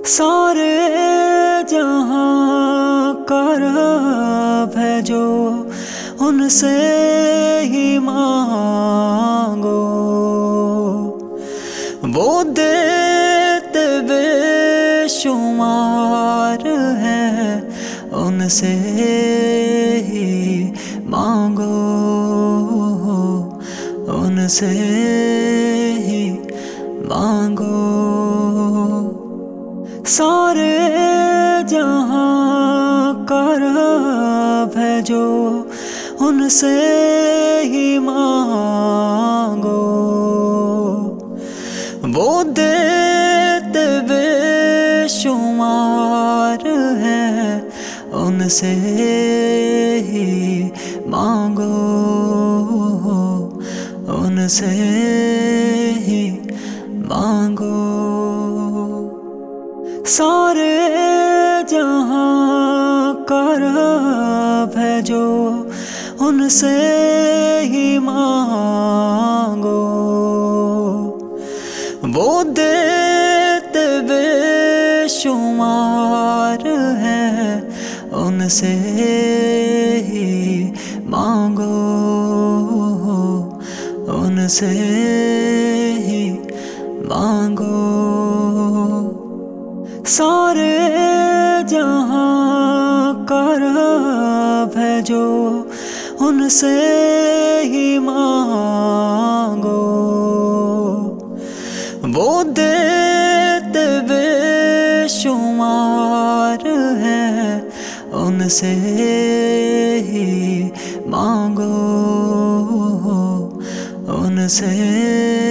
सारे जहां का रब है जो उनसे ही मांगो, वो देते बेशुमार है, उनसे ही मांगो, उनसे ही मांगो। सारे जहां का रब है जो उनसे ही मांगो, वो देते बेशुमार है, उनसे ही मांगो, उनसे ही मांगो। सारे जहां का रब है जो उनसे ही मांगो, वो देते बेशुमार है, उनसे ही मांगो, उनसे ही मांगो। सारे जहां का रब है जो उनसे ही मांगो, वो देते बेशुमार है, उनसे ही मांगो, उनसे